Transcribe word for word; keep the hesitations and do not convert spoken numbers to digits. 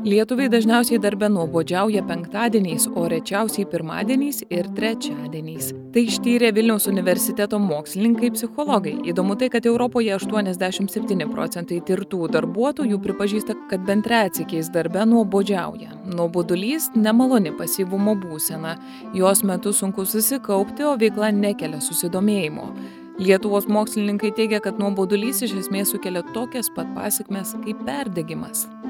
Lietuviai dažniausiai darbe nuobodžiauja penktadieniais, o rečiausiai pirmadieniais ir trečiadieniais. Tai ištyrė Vilniaus universiteto mokslininkai psichologai. Įdomu tai, kad Europoje aštuoniasdešimt septyni procentai tirtų darbuotojų pripažįsta, kad bent retsykiais darbe nuobodžiauja. Nuobodulys – nemaloni pasyvumo būsena. Jos metu sunku susikaupti, o veikla nekelia susidomėjimo. Lietuvos mokslininkai teigia, kad nuobodulys iš esmės sukelia tokias pat pasekmes kaip perdegimas.